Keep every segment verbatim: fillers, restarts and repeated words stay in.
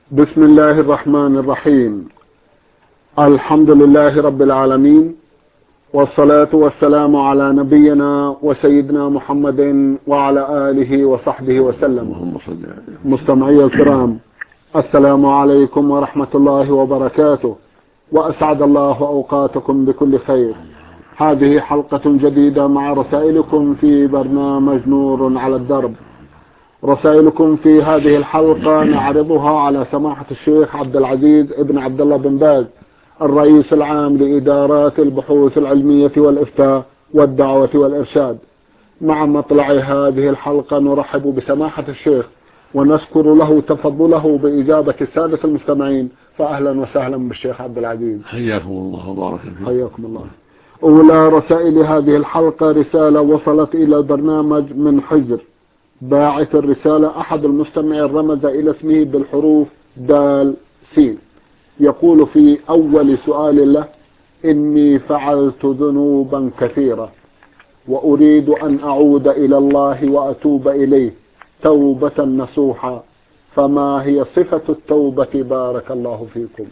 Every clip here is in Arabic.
بسم الله الرحمن الرحيم. الحمد لله رب العالمين، والصلاة والسلام على نبينا وسيدنا محمد وعلى آله وصحبه وسلم. مستمعي الكرام، السلام عليكم ورحمة الله وبركاته، وأسعد الله أوقاتكم بكل خير. هذه حلقة جديدة مع رسائلكم في برنامج نور على الدرب. رسائلكم في هذه الحلقة نعرضها على سماحة الشيخ عبد العزيز ابن عبد الله بن باز، الرئيس العام لإدارات البحوث العلمية والإفتاء والدعوة والإرشاد. مع مطلع هذه الحلقة نرحب بسماحة الشيخ ونشكر له تفضله بإجابة السادة المستمعين، فأهلا وسهلا بالشيخ عبد العزيز. حياكم الله وبارك فيكم. حياكم الله. أولى رسائل هذه الحلقة رسالة وصلت إلى البرنامج من حجر. باعث الرسالة أحد المستمعين رمز إلى اسمه بالحروف دال سين. يقول في أول سؤال له: إني فعلت ذنوبا كثيرة وأريد أن أعود إلى الله وأتوب إليه توبة نصوحا، فما هي صفة التوبة بارك الله فيكم؟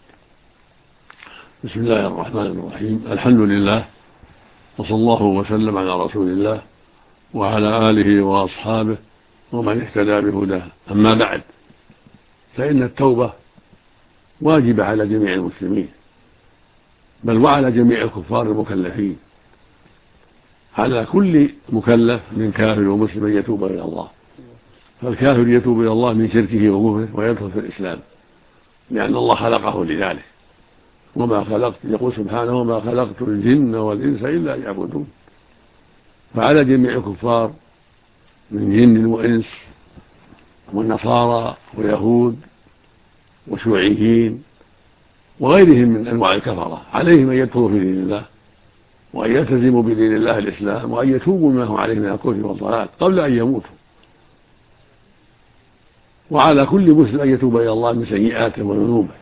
بسم الله الرحمن الرحيم. الحمد لله، وصلى الله وسلم على رسول الله وعلى آله وأصحابه ومن اهتدى بهداه. أما بعد، فإن التوبة واجبة على جميع المسلمين، بل وعلى جميع الكفار المكلفين. على كل مكلف من كافر ومسلم أن يتوب إلى الله. فالكافر يتوب إلى الله من شركه وكفره ويدخل في الإسلام، لأن الله خلقه لذلك. وما خلقت، يقول سبحانه: وما خلقت الجن والإنس إلا ليعبدون. فعلى جميع الكفار من جن وإنس والنصارى ويهود وشيوعيين وغيرهم من أنواع الكفرة، عليهم أن يدخلوا في دين الله وأن يلتزموا بدين الله الإسلام، وأن يتوبوا ما هم عليه من الكفر والضلال قبل أن يموتوا. وعلى كل مسلم أن يتوب إلى الله من سيئاته وذنوبه.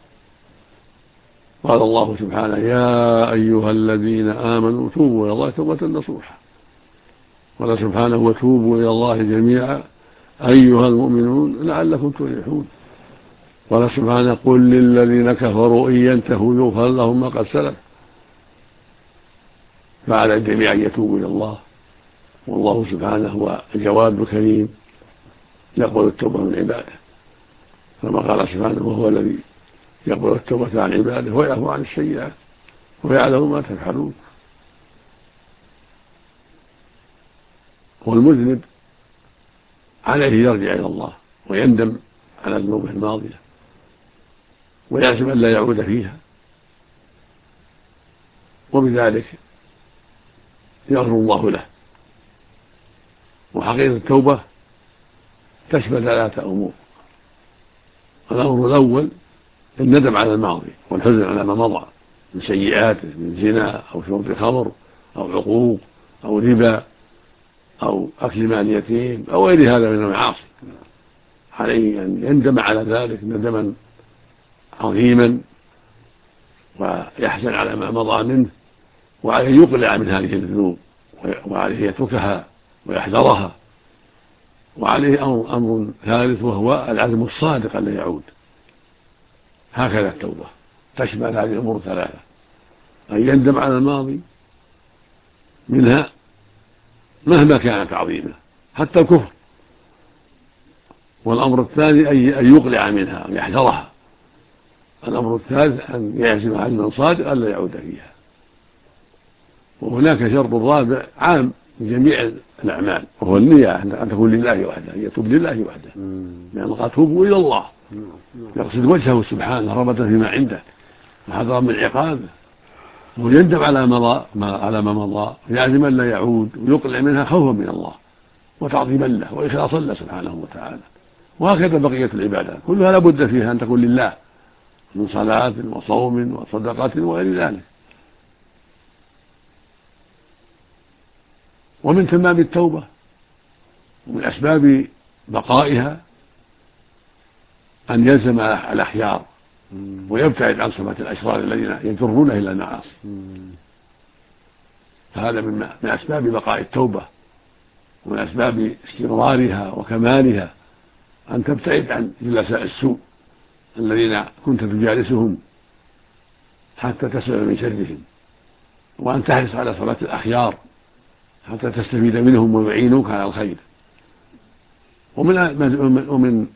قال الله سبحانه: يا أيها الذين آمنوا توبوا إلى الله توبة نصوحا. قال سبحانه: وتوبوا إلى الله جميعا أيها المؤمنون لعلكم تفلحون. قال سبحانه: قل للذين كفروا إن ينتهوا يغفر لهم ما قد سلف. فعلى الجميع أن يتوبوا إلى الله، والله سبحانه هو الجواد الكريم يقبل التوبة من عباده، كما قال سبحانه: وهو الذي يقبل التوبة عن عباده ويعفو عن السيئات ويعلم ما تفعلون. والمذنب عليه يرجع إلى الله ويندم على ذنوبه الماضية ويعزم أن لا يعود فيها، وبذلك يغفر الله له. وحقيقة التوبة تشمل ثلاثة أمور: الأمر الأول الندم على الماضي والحزن على ما مضى من سيئاته، من زنا أو شرب خمر أو عقوق أو ربا أو أكل مال يتيم أو غير هذا من المعاصي. عليه أن يندم على ذلك ندما عظيما ويحزن على ما مضى منه، وعليه يقلع من هذه الذنوب، وعليه يتركها ويحذرها. وعليه أمر ثالث وهو العزم الصادق أن لا يعود. هكذا التوبة تشمل هذه الأمور الثلاثة: أن يندم على الماضي منها مهما كانت عظيمة حتى الكفر، والأمر الثاني أن يقلع منها أن يحذرها، الأمر الثالث أن يعزم عزما صادقا أن لا يعود فيها. وهناك شرط رابع عام لجميع الأعمال، وهو النية أن تكون لله وحده، أن يتوب لله وحده، لأن قال: توبوا إلى الله، يقصد وجهه سبحانه رغبة فيما عنده وحذرا من عقابه، ويندم على مضى ما على ما مضى ويعزم أن لا يعود، ويقلع منها خوفا من الله وتعظيما له وإخلاصا له سبحانه وتعالى. وهكذا بقية العبادات كلها لا بد فيها أن تكون لله، من صلاة وصوم وصدقة وغير ذلك. ومن تمام التوبة ومن أسباب بقائها أن يلزم الأخيار ويبتعد عن صفة الأشرار الذين يجرون إلى المعاصي. فهذا من أسباب بقاء التوبة ومن أسباب استمرارها وكمالها أن تبتعد عن جلساء السوء الذين كنت تجالسهم حتى تسلم من شرهم، وأن تحرص على صلاة الأخيار حتى تستفيد منهم ويعينوك على الخير. ومن ومن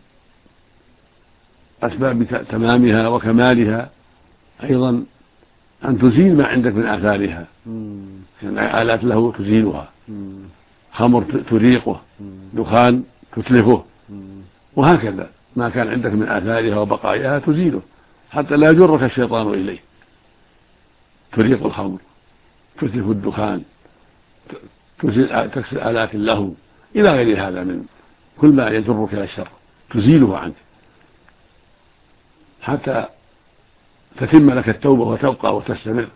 أسباب تمامها وكمالها أيضا أن تزيل ما عندك من آثارها، يعني آلات له تزيلها، خمر تريقه، دخان تتلفه، وهكذا ما كان عندك من آثارها وبقائها تزيله حتى لا يجرك الشيطان إليه. تريق الخمر، تتلف الدخان، تكسر آلات له إلى غير هذا من كل ما يجرك إلى الشر تزيله عنك حتى تتم لك التوبة وتبقى وتستمر.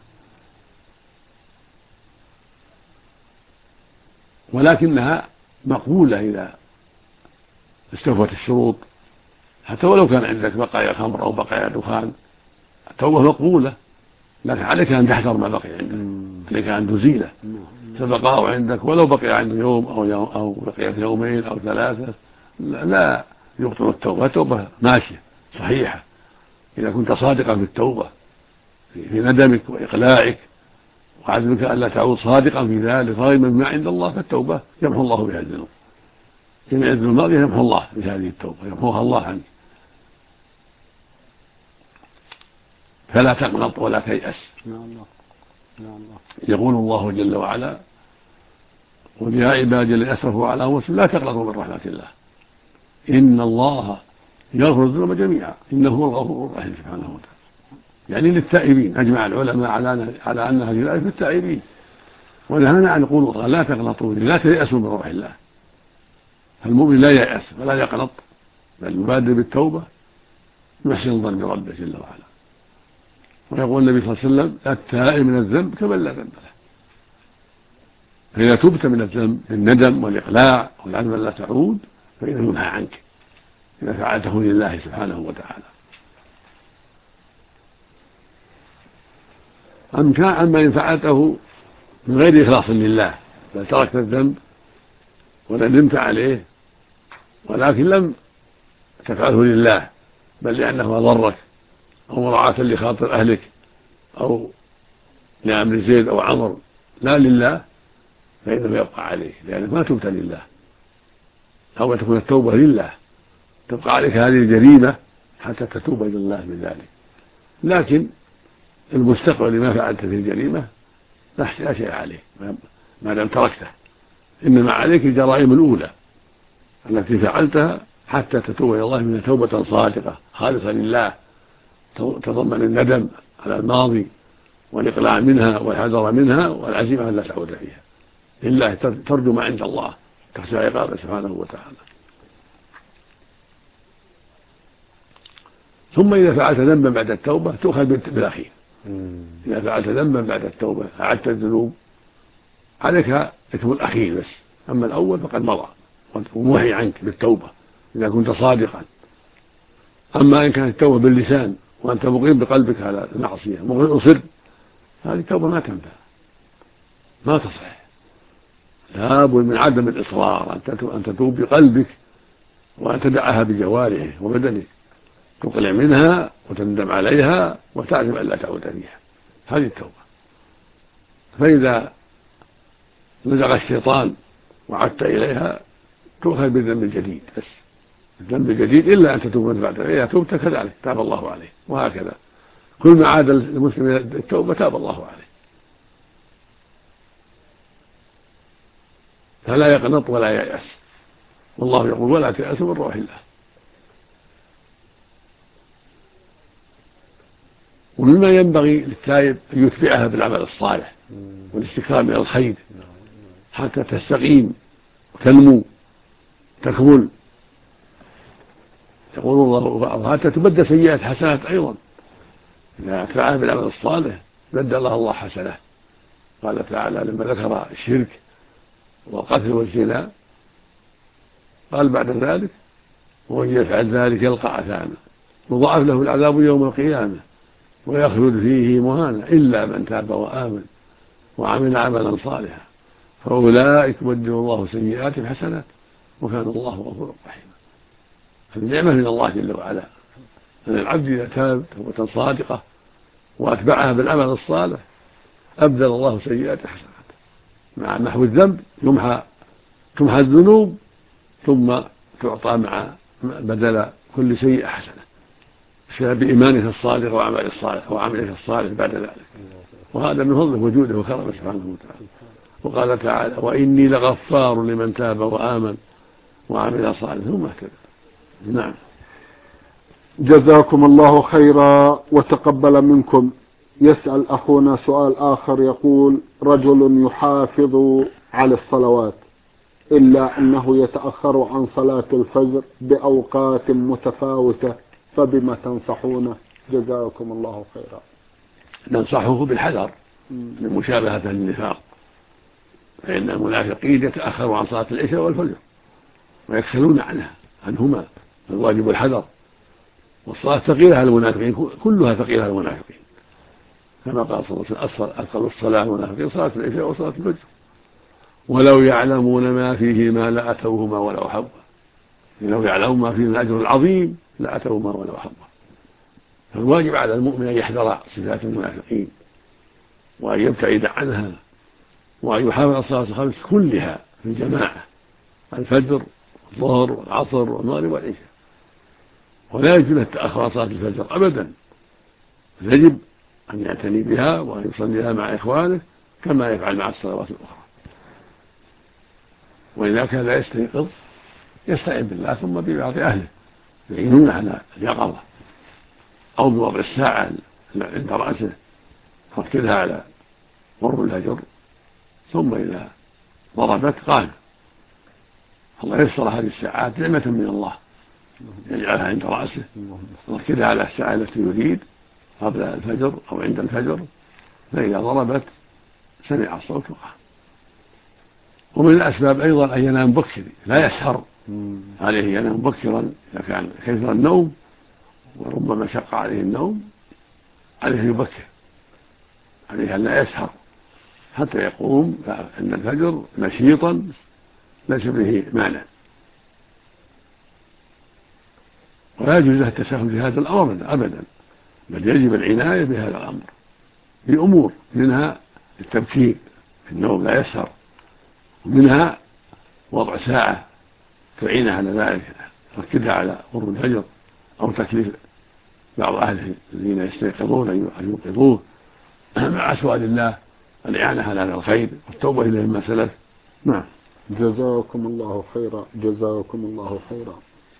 ولكنها مقبولة إذا استوفت الشروط، حتى ولو كان عندك بقايا خمر أو بقايا دخان التوبة مقبولة، لكن عليك أن تحذر ما بقي عندك، عليك أن تزيله. فبقاء عندك ولو بقي عنده يوم أو يوم أو بقيت يومين أو ثلاثة لا يبطل التوبة. التوبة ماشية صحيحة إذا كنت صادقا في التوبة في ندمك وإقلاعك وعزمك ألا تعود صادقا في ذلك راغبا ما عند الله، فالتوبة يمحو الله بها الذنوب. جميع الذنوب الماضية يمحو الله بهذه التوبة، يمحوها الله عنك. فلا تقنط ولا تيأس. يقول الله جل وعلا: قل يا عبادي الذين أسرفوا على أنفسهم لا تقنطوا من رحمة الله إن الله يغفر الذنوب جميعا إنه هو الغفور الرحيم سبحانه وتعالى. يعني للتائبين، أجمع العلماء على على أن هذه الآية للتائبين، ونهانا عن القنوط لا تقنطوا لا تيأسوا من روح الله. فالمؤمن لا ييأس ولا يقنط بل يبادر بالتوبة يحسن الظن بربه جل وعلا. ويقول النبي صلى الله عليه وسلم: التائب من الذنب كمن لا ذنب له. فإذا تبت من الذنب بالندم والإقلاع والعزم لا تعود فإنه يمحى عنك إذا فعلته لله سبحانه وتعالى. أما إن فعلته من غير إخلاص لله بل تركت الذنب وندمت عليه ولكن لم تفعله لله بل لأنه أضرك أو مراعاة لخاطر أهلك أو لأمر زيد أو عمر لا لله، فإنه يبقى عليه لأنك ما تبت لله، أو تكون التوبة لله تبقى عليك هذه الجريمة حتى تتوب إلى الله من ذلك. لكن المستقبل لما فعلت في الجريمة لا شيء عليه ما دام تركته، إنما عليك الجرائم الأولى التي فعلتها حتى تتوب إلى الله منها توبة صادقة خالصة لله تضمن الندم على الماضي والإقلاع منها والحذر منها والعزيمة أن لا تعود فيها لله، ترجو ما عند الله، تخشى عقابه سبحانه وتعالى. ثم إذا فعلت ذنبا بعد التوبة تؤخذ بالأخير. إذا فعلت ذنبا بعد التوبة أعدت الذنوب عليك إثم الأخير بس، أما الأول فقد مضى وموحي عنك بالتوبة إذا كنت صادقا. أما إن كانت التوبة باللسان وأنت مقيم بقلبك على المعصية مصر، هذه التوبة ما تنفع ما تصح، لابد من عدم الإصرار أن تتوب بقلبك وأن تدعها بجوارحك وبدنك، تقلع منها وتندم عليها وتعزم أن لا تعود فيها، هذه التوبة. فإذا نزغ الشيطان وعدت إليها تؤخذ بالذنب الجديد بس، الذنب الجديد إلا أن تتوب من بعد، إذا تبت كذلك تاب الله عليه، وهكذا كل ما عاد المسلم إلى التوبة تاب الله عليه. فلا يقنط ولا ييأس، والله يقول: ولا تيأسوا من روح الله. ومما ينبغي للتائب أن يتبعها بالعمل الصالح والاستكثار من الخير حتى تستقيم وتنمو تكمل. يقول الله: حتى تبدل سيئات حسنات أيضا، إذا فعل بالعمل الصالح بدل الله الله حسنات. قال تعالى لما ذكر الشرك والقتل والزنا قال بعد ذلك: ومن يفعل ذلك يلقى عثاما يضاعف له العذاب يوم القيامة ويخلد فيه مهانا إلا من تاب وآمن وعمل عملا صالحا فأولئك يبدل الله سيئاتهم حسنات وكان الله غفورا رحيما. فالنعمة من الله جل وعلا أن العبد إذا تاب توبة صادقة وأتبعها بالعمل الصالح أبدل الله سيئات حسنات، مع محو الذنب يمحى تمحى الذنوب ثم تعطى مع بدل كل سيئة حسنة بسبب إيمانه الصالح وعمله الصالح وعمله الصالح بعد ذلك. وهذا من فضله وجوده وكرمه سبحانه وتعالى. وقال تعالى: وإني لغفار لمن تاب وآمن وعمل صالحا ثم اهتدى. نعم. جزاكم الله خيرا وتقبل منكم. يسأل أخونا سؤال آخر يقول: رجل يحافظ على الصلوات إلا أنه يتأخر عن صلاة الفجر بأوقات متفاوتة، فبما تنصحونه؟ جزاكم الله خيرا. ننصحه بالحذر من مشابهة النفاق، فإن المنافقين يتأخروا عن صلاة العشاء والفجر ويكسلون عنها عنهما، فالواجب الحذر. والصلاة ثقيلة على المنافقين، كلها ثقيلة على المنافقين، كما قال صلى الله عليه وسلم: أثقل الصلاة على المنافقين صلاة العشاء وصلاة الفجر ولو يعلمون ما فيهما لأتوهما ولو حبوا. لو يعلمون ما فيه من الأجر العظيم لأتوهما ولو حبوا. فالواجب على المؤمن أن يحذر صفات المنافقين وأن يبتعد عنها وأن يحافظ على الصلاة الخمس كلها في الجماعة: الفجر والظهر والعصر والمغرب والعشاء. ولا يجوز التأخر عن صلاة الفجر أبدا، يجب أن يعتني بها وأن يصليها مع إخوانه كما يفعل مع الصلوات الأخرى. وإذا كان لا يستيقظ يستعين بالله ثم ببعض أهله يعينونه على اليقظة، أو بوضع الساعة عند رأسه ركزها على مر الفجر، ثم إذا ضربت قام. الله يسر هذه الساعات نعمة من الله، يجعلها عند رأسه ركزها على الساعة التي يريد قبل الفجر أو عند الفجر، فإذا ضربت سمع الصوت وقام. ومن الأسباب أيضا أن ينام بكرا، لا يسهر، عليه ينام بكرا إذا كان كثر النوم وربما شق عليه النوم، عليه يبكر، عليه أن لا يسهر حتى يقوم عند الفجر نشيطا ليس به مانع. ولا يجوز له التساهل في هذا الأمر أبدا، بل يجب العناية بهذا الأمر بأمور، منها التبكير في النوم لا يسهر، ومنها وضع ساعة تعينه على ذلك، ركزها على قرب الفجر، أو تكليف بعض أهله الذين يستيقظون أن يوقظوه مع سؤال الله الإعانة على هذا الخير والتوبة إليه مما سلف. نعم. جزاكم الله خيرا. جزاكم الله خيرا.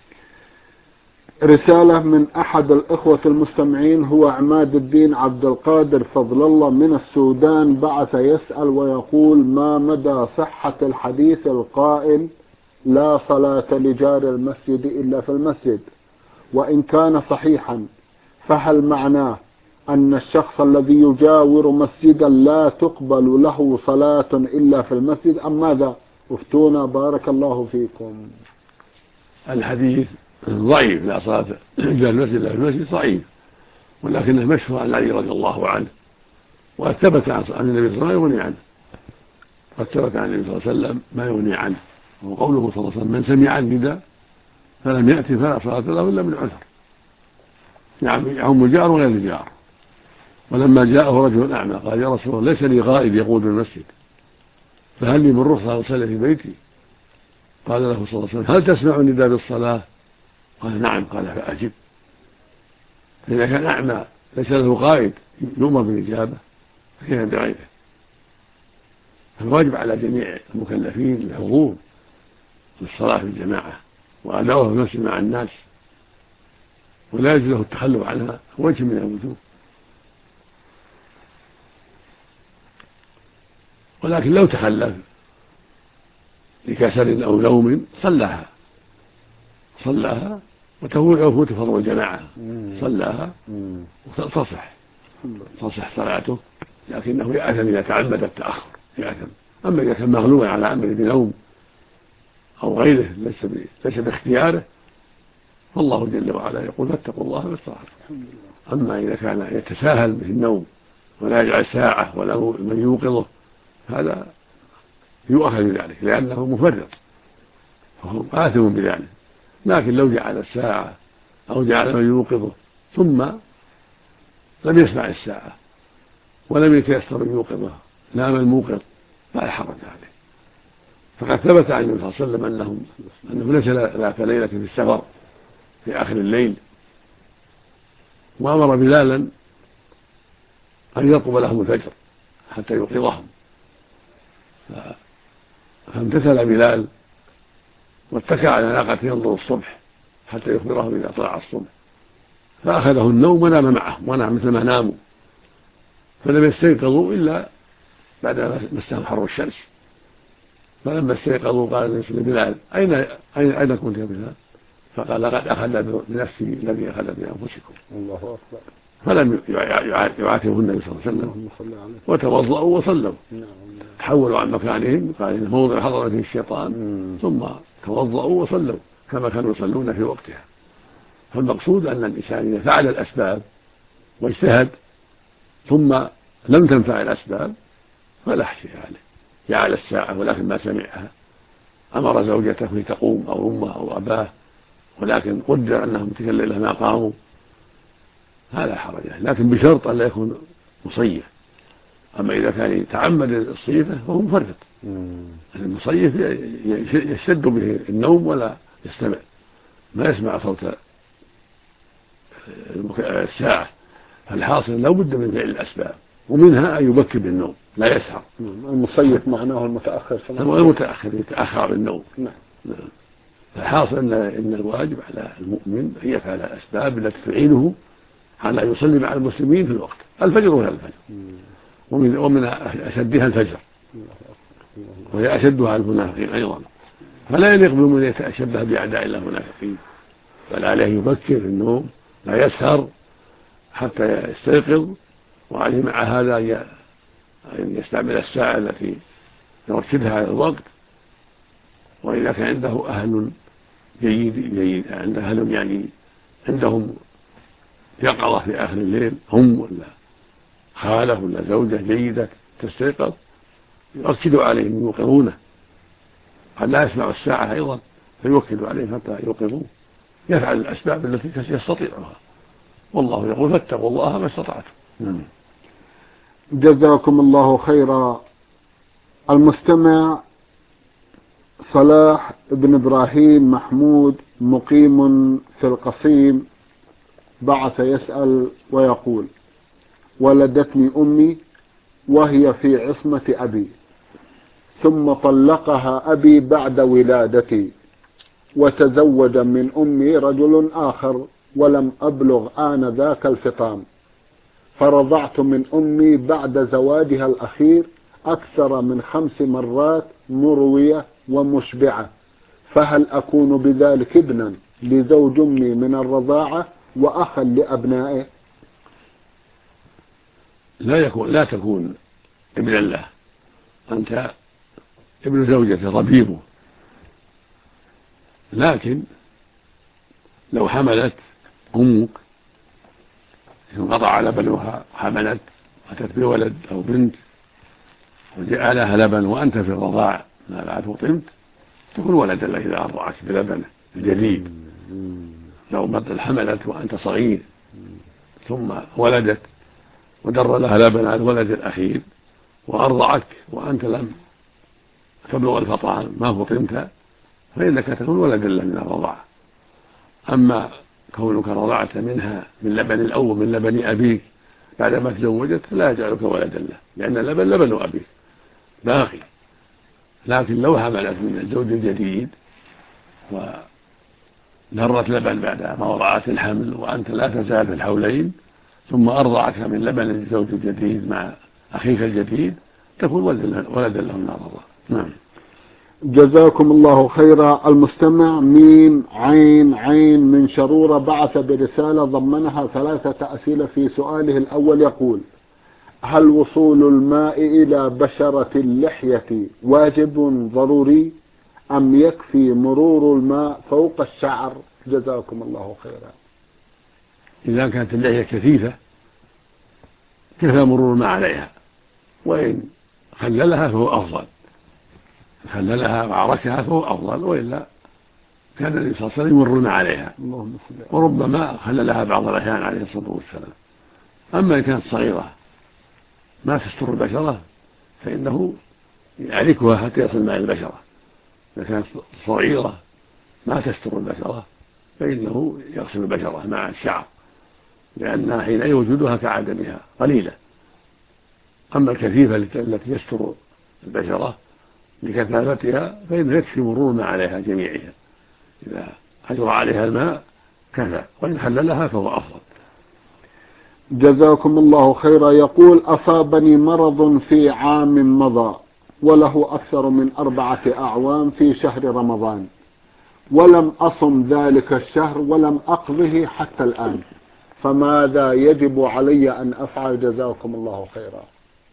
رسالة من أحد الإخوة المستمعين، هو عماد الدين عبد القادر فضل الله من السودان، بعث يسأل ويقول: ما مدى صحة الحديث القائل: لا صلاة لجار المسجد إلا في المسجد؟ وإن كان صحيحا فهل معناه أن الشخص الذي يجاور مسجدا لا تقبل له صلاة إلا في المسجد، أم ماذا؟ افتونا بارك الله فيكم. الحديث ضعيف: لا صلاة جار المسجد إلا في المسجد ضعيف، ولكنه مشهور عن علي رضي الله عنه، وقد ثبت عن النبي صلى الله عليه وسلم ما يغني عنه. قد ثبت عن النبي صلى الله عليه وسلم ما يغني عنه، وقوله صلى الله عليه وسلم: من سمع النداء فلم يأتي فلا صلاة له إلا من عذر، يعني يعم الجار وغير الجار. ولما جاءه رجل أعمى قال: يا رسول الله، ليس لي غائب يقود بالمسجد، فهل لي من رخصة أصلي في بيتي؟ قال له صلى الله عليه وسلم: هل تسمع النداء بالصلاة؟ قال: نعم. قال: فأجب. فإذا كان أعمى ليس له قائد يؤمر بالإجابة فكيف بغيره؟ فالواجب على جميع المكلفين الحضور للصلاة في الجماعة وأداؤها في المسجد مع الناس، ولا يجوز له التخلف عنها وجه من الوجوه. ولكن لو تخلف لكسل أو نوم صلاها صلاها وتفوت فضل الجماعة، صلاها وتصح تصح صلاته، لكنه يأثم إذا تعمد التأخر، يأثم. أما إذا كان مغلوبا على أمر بنوم أو غيره ليس ليس باختياره، فالله جل وعلا يقول: فاتقوا الله ما استطعتم. أما إذا كان يتساهل به النوم ولا يجعل ساعة ولا من يوقظه، هذا يؤخذ بذلك لأنه مفرط، فهو آثم بذلك. لكن لو جعل الساعة أو جعل من يوقظه ثم لم يسمع الساعة ولم يتيسر أن يوقظها، نام الموقظ فلا حرج عليه. فقد ثبت عن النبي صلى الله عليه وسلم أنه أنه نزل ذات ليلة في السفر في آخر الليل وأمر بلالا أن يرقب لهم الفجر حتى يوقظهم، فامتثل بلال واتكى على ناقته ينظر الصبح حتى يخبرهم إذا طلع الصبح، فأخذه النوم ونام معهم ونام مثل ما ناموا، فلم يستيقظوا إلا بعد ما مسهم حر الشمس. فلما استيقظوا قال لبلال أين أين أين كنت يا بلال؟ فقال لقد أخذ بنفسي الذي أخذ بأنفسكم. الله أكبر. فلم يعاتبه النبي صلى الله عليه وسلم وتوضأوا وصلوا، تحولوا عن مكانهم قال إن موضع حضر فيه الشيطان، ثم توضأوا وصلوا كما كانوا يصلون في وقتها. فالمقصود أن الإنسان إذا فعل الأسباب واجتهد ثم لم تنفع الأسباب فلا شيء عليه، جعل الساعة ولكن ما سمعها، أمر زوجته لتقوم أو أمه أو أباه ولكن قدر أنهم تلك الليلة ما قاموا، هذا حرج، لكن بشرط أن لا يكون مصيف. أما إذا كان يتعمد الصيفة فهو مفرط. المصيف يشتد به النوم ولا يستمع، ما يسمع صوت الساعة. فالحاصل لا بد من فعل الأسباب، ومنها أن يبكر بالنوم لا يسهر. المصيف معناه المتأخر، المتأخر يتأخر بالنوم. نعم. فالحاصل أن إن الواجب على المؤمن أن يفعل الأسباب التي تعينه على يصلي مع المسلمين في الوقت. الفجر هو الفجر، ومن, ومن أشدها الفجر، وهي أشدها على المنافقين أيضا، فلا يليق بمن يتشبه بأعداء الله المنافقين، بل عليه يبكر في النوم لا يسهر حتى يستيقظ، وعليه مع هذا أن يستعمل الساعة التي يرشدها على الوقت. وإذا كان عنده أهل جيد, جيد عنده أهل يعني عندهم يقظة في آخر الليل، هم ولا خالة ولا زوجة جيدة تستيقظ، يرشدوا عليهم يوقظونه، قد لا يسمع الساعة أيضا فيوكلوا عليهم حتى يوقظوه. يفعل الأسباب التي يستطيعها، والله يقول فاتقوا الله ما استطعتم. جزاكم الله خيرا. المستمع صلاح بن إبراهيم محمود مقيم في القصيم بعث يسأل ويقول: ولدتني أمي وهي في عصمة أبي، ثم طلقها أبي بعد ولادتي، وتزوج من أمي رجل آخر ولم أبلغ آنذاك الفطام، فرضعت من أمي بعد زواجها الأخير أكثر من خمس مرات مروية ومشبعة، فهل أكون بذلك ابنا لزوج أمي من الرضاعة وأخا لأبنائه؟ لا يكون لا تكون ابنا له، أنت ابن زوجته ربيبه، لكن لو حملت أمك انقطع لبنها، حملت أتت بولد أو بنت وجاء لها لبن وأنت في الرضاع ما بعد فطمت، تكون ولدا له إذا أرضعت بلبنه الجديد. لو مثل حملت وأنت صغير ثم ولدت ودر لها لبن على الولد الأخير وأرضعك وأنت لم تبلغ الفطام ما فطمت، فإنك تكون ولدا له من الرضاعة. أما كونك رضعت منها من لبن الأول من لبن أبيك بعدما تزوجت لا يجعلك ولدا له، لأن اللبن لبن أبيك باقي. لكن لو حملت من الزوج الجديد ودرت لبن بعد ما وضعت الحمل وأنت لا تزال في الحولين، ثم أرضعك من لبن الزوج الجديد مع أخيك الجديد، تكون ولدا له من الرضاعة. نعم. جزاكم الله خيرا. المستمع ميم عين عين من شرورة بعث برسالة ضمنها ثلاثة أسئلة. في سؤاله الأول يقول: هل وصول الماء إلى بشرة اللحية واجب ضروري أم يكفي مرور الماء فوق الشعر؟ جزاكم الله خيرا. إذا كانت اللحية كثيفة كفى مرور الماء عليها، وإن خللها فهو أفضل، خللها وعركها فهو أفضل، وإلا كان النبي صلى الله عليه وسلم يمرون عليها وربما خللها بعض الأحيان عليه الصلاة والسلام. أما إن كانت صغيرة ما تستر البشرة فإنه يعركها حتى يصل مع البشرة. إذا كانت صغيرة ما تستر البشرة فإنه يغسل البشرة مع الشعر، لأنها حين وجودها كعدمها قليلة. أما الكثيفة التي يستر البشرة لكثافتها فإنه يكفي مرورنا عليها جميعها، إذا أجرى عليها الماء كفى، وإن حللها فهو أفضل. جزاكم الله خيرا. يقول: أصابني مرض في عام مضى وله أكثر من أربعة أعوام في شهر رمضان، ولم أصم ذلك الشهر ولم أقضه حتى الآن، فماذا يجب علي أن أفعل؟ جزاكم الله خيرا.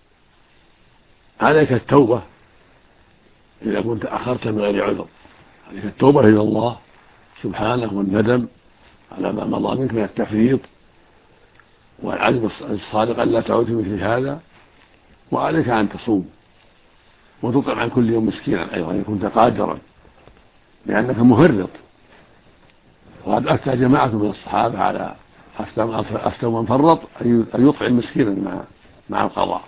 عليك التوبة إذا كنت أخرت من غير عذر، عليك التوبة إلى الله سبحانه والندم على ما مضى منك من التفريط والعزم الصادق أن لا تعود في مثل هذا، وعليك أن تصوم وتطعم عن كل يوم مسكينا أيضا إن كنت قادرا، لأنك مفرط. وقد أفتى جماعة من الصحابة على أفتى من فرط أن يطعم مسكينا مع مع القضاء.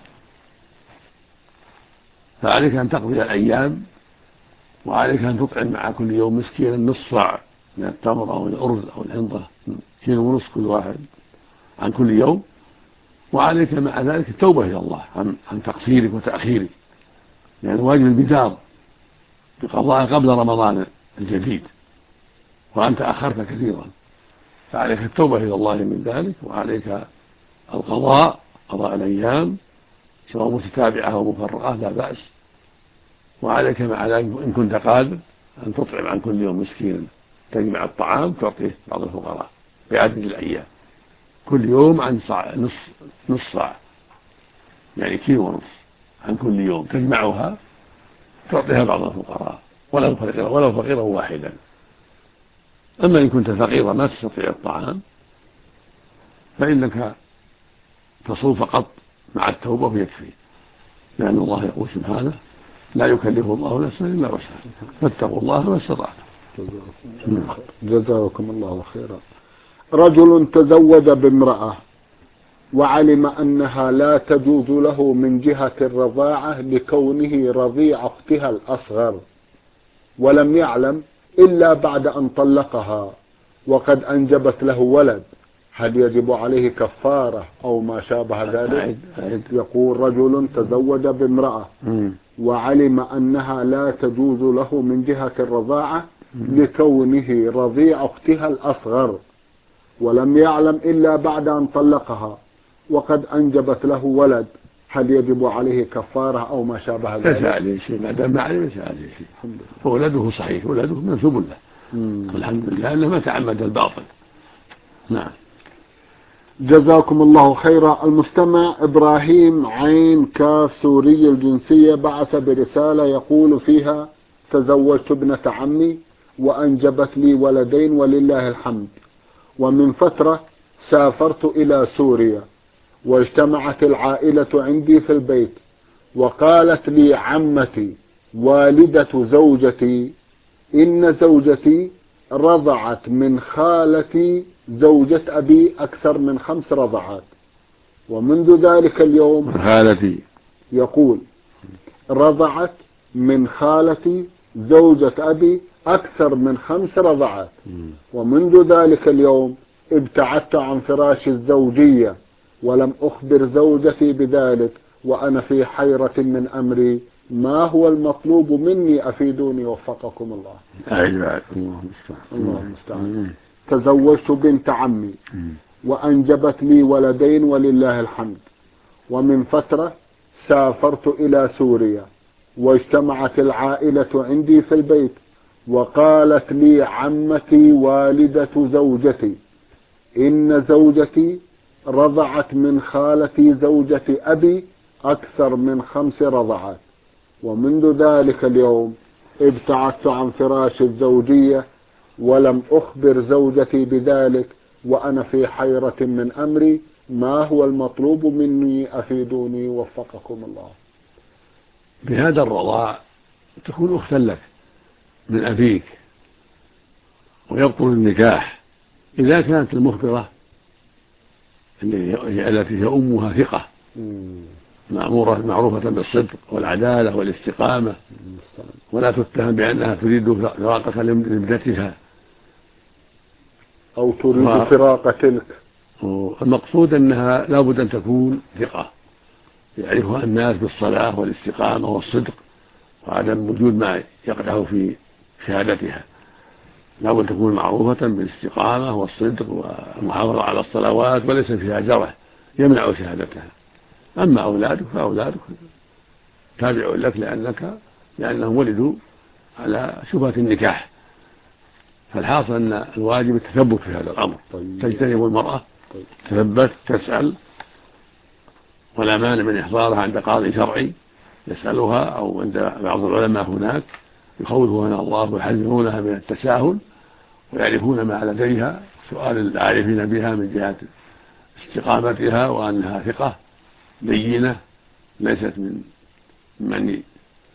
فعليك أن تقضي الأيام، وعليك أن تطعم مع كل يوم مسكينا نصف صاع من التمر أو الأرز أو الحنطة، كيلو ونصف كل واحد عن كل يوم. وعليك مع ذلك التوبة إلى الله عن عن تقصيرك وتأخيرك، لأن يعني واجب البدار بقضاء قبل رمضان الجديد وأنت أخرت كثيرا، فعليك التوبة إلى الله من ذلك، وعليك القضاء قضاء الأيام سواء متتابعة أو مفرقة لا بأس. وعليك مع ذلك إن كنت قادر أن تطعم عن كل يوم مسكينا، تجمع الطعام تعطيه بعض الفقراء بعدد الأيام كل يوم عن صاع نصف نصف صاع، يعني كيلو ونصف عن كل يوم تجمعها تعطيها بعض الفقراء ولو فقيرا ولو فقيرا واحدا. أما إن كنت فقيرا ما تستطيع الطعام فإنك تصوم فقط مع التوبة ويكفي، لأن الله يقول سبحانه: لا يكلف الله نفسا إلا وسعها فاتقوا الله ما استطعتم. جزاكم الله خيرا. رجل تزوج بامرأة وعلم أنها لا تجوز له من جهة الرضاعة لكونه رضيع أختها الأصغر، ولم يعلم إلا بعد أن طلقها وقد أنجبت له ولد، هل يجب عليه كفارة أو ما شابه ذلك؟ يقول: رجل تزوج بامرأة وعلم أنها لا تجوز له من جهة الرضاعة لكونه رضيع أختها الأصغر، ولم يعلم إلا بعد أن طلقها وقد أنجبت له ولد، هل يجب عليه كفارة أو ما شابه ذلك؟ ليس عليه شيء ما دام ما عليه ليس عليه شيء، فولده صحيح، ولده منسوب له الحمد لله أنه ما تعمد الباطل. نعم. جزاكم الله خيرا. المستمع إبراهيم عين كاف سوري الجنسية بعث برسالة يقول فيها: تزوجت ابنة عمي وأنجبت لي ولدين ولله الحمد، ومن فترة سافرت إلى سوريا واجتمعت العائلة عندي في البيت، وقالت لي عمتي والدة زوجتي إن زوجتي رضعت من خالتي زوجة أبي أكثر من خمس رضعات، ومنذ ذلك اليوم خالتي يقول رضعت من خالتي زوجة أبي أكثر من خمس رضعات، ومنذ ذلك اليوم ابتعدت عن فراش الزوجية ولم أخبر زوجتي بذلك، وأنا في حيرة من أمري، ما هو المطلوب مني؟ أفيدوني وفقكم الله. أيوة. الله المستعان. تزوجت بنت عمي وأنجبت لي ولدين ولله الحمد، ومن فترة سافرت إلى سوريا واجتمعت العائلة عندي في البيت، وقالت لي عمتي والدة زوجتي إن زوجتي رضعت من خالتي زوجة أبي أكثر من خمس رضعات، ومنذ ذلك اليوم ابتعدت عن فراش الزوجية ولم أخبر زوجتي بذلك، وأنا في حيرة من أمري، ما هو المطلوب مني؟ أفيدوني وفقكم الله. بهذا الرضاع تكون أختا لك من أبيك، ويبطل النكاح إذا كانت المخبرة التي هي أمها ثقة مأمورة معروفة بالصدق والعدالة والاستقامة، ولا تتهم بأنها تريد فراقك لابنتها أو تريد و... فراق تلك. المقصود أنها لا بد أن تكون ثقة يعرفها الناس بالصلاة والاستقامة والصدق وعدم وجود ما يقدح في شهادتها. لا بد تكون معروفة بالاستقامة والصدق والمحافظة على الصلوات وليس فيها جرح يمنع شهادتها. أما أولادك فأولادك تابع لك لأنك لأنهم ولدوا على شبهة النكاح. فالحاصل أن الواجب التثبت في هذا الأمر. تجتنب المرأة تثبت تسأل، ولا مانع من إحضارها عند قاضي شرعي يسألها أو عند بعض العلماء هناك يخوفونها الله ويحذرونها من التساهل ويعرفون ما لديها، سؤال العارفين بها من جهة استقامتها وأنها ثقة بينة ليست من من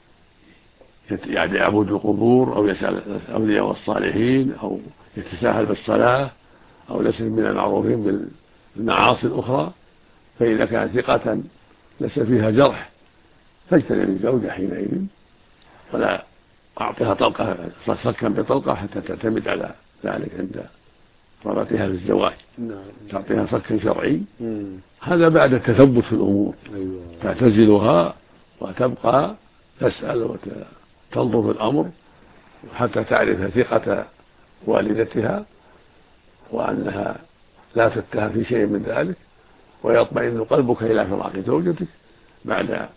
يعبد القبور أو يسأل الأولياء والصالحين أو يتساهل بالصلاة أو ليست من المعروفين بالمعاصي الأخرى. فإذا كانت ثقة ليس فيها جرح فاجتنب الزوجة حينئذ، ولا أعطيها طلقة صكا بطلقة حتى تعتمد على ذلك عند رغبتها في الزواج. تعطيها صك شرعي. هذا بعد التثبت في الأمور. تعتزلها وتبقى تسأل وتنظر في الأمر حتى تعرف ثقة والدتها وأنها لا تتهم في شيء من ذلك، ويطمئن قلبك إلى فراق زوجتك بعد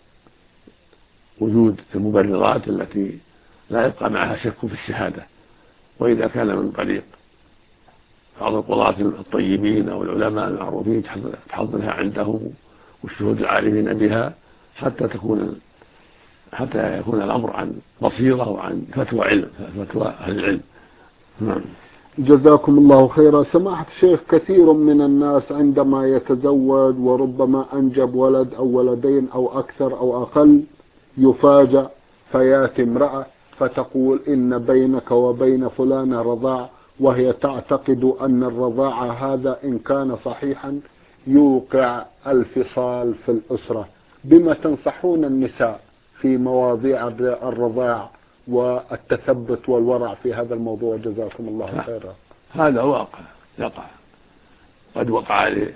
وجود المبررات التي لا يبقى معها شك في الشهادة. وإذا كان من طريق بعض القضاة الطيبين أو العلماء المعروفين تحضرها عندهم والشهود العارفين بها حتى تكون حتى يكون الأمر عن بصيرة وعن فتوى علم فتوى أهل العلم. نعم. جزاكم الله خيرا. سماحة الشيخ، كثير من الناس عندما يتزوج وربما أنجب ولد أو ولدين أو أكثر أو أقل يفاجأ فياتي امرأة فتقول إن بينك وبين فلان رضاع، وهي تعتقد أن الرضاعة هذا إن كان صحيحا يوقع الفصال في الأسرة. بما تنصحون النساء في مواضيع الرضاع والتثبت والورع في هذا الموضوع؟ جزاكم الله خيرا. هذا واقع يقع، قد وقع عليه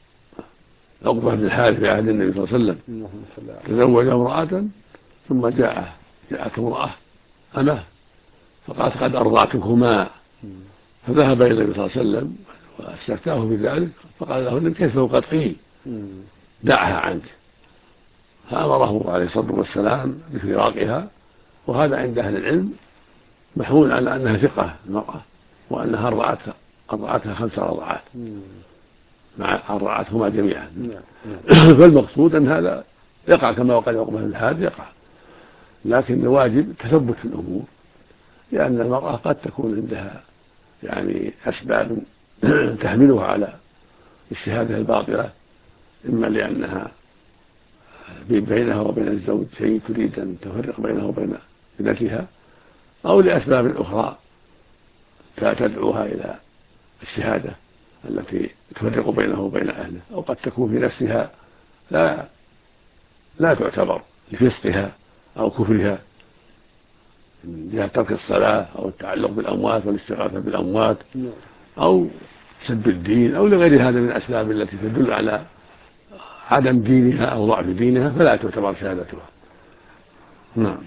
عقبة بن الحارث في عهد النبي صلى الله عليه وسلم. تزوج امرأة ثم جاء جاءت امرأة أمه فقالت قد أرضعتكما، فذهب إلى النبي صلى الله عليه وسلم واستفتاه بذلك فقال له إن كيف وقد قيل دعها عنك، فأمره عليه الصلاة والسلام بفراقها. وهذا عند أهل العلم محمول على أنها ثقة المرأة وأنها أرضعتها أرضعتها خمس رضعات مع أرضعتهما جميعا. فالمقصود أن هذا يقع كما وقع عقبة بن الحارث يقع، لكن الواجب تثبت في الأمور، لأن المرأة قد تكون عندها يعني أسباب تحملها على الشهادة الباطلة، إما لأنها بينها وبين الزوج شيء تريد أن تفرق بينه وبين ابنتها، أو لأسباب أخرى تدعوها إلى الشهادة التي تفرق بينه وبين أهله، أو قد تكون في نفسها لا لا تعتبر لفسقها أو كفرها من جهة ترك الصلاة أو التعلق بالأموات والاستغاثة بالأموات أو سب الدين أو لغير هذا من الأسباب التي تدل على عدم دينها أو ضعف دينها، فلا تعتبر شهادتها. نعم.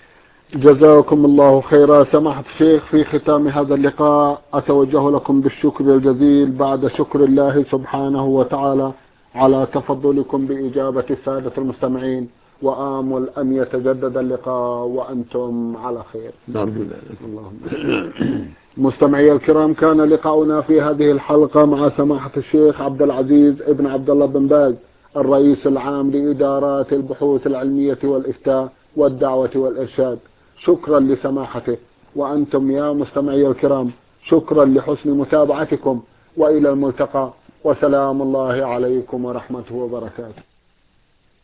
جزاكم الله خيرا. سماحة الشيخ، في ختام هذا اللقاء أتوجه لكم بالشكر الجزيل بعد شكر الله سبحانه وتعالى على تفضلكم بإجابة السادة المستمعين، وآمل أن يتجدد اللقاء وأنتم على خير. اللهم مستمعي الكرام، كان لقاؤنا في هذه الحلقة مع سماحة الشيخ عبد العزيز ابن عبد الله بن باز الرئيس العام لإدارات البحوث العلمية والإفتاء والدعوة والإرشاد. شكرا لسماحته، وأنتم يا مستمعي الكرام شكرا لحسن متابعتكم، وإلى الملتقى، وسلام الله عليكم ورحمته وبركاته.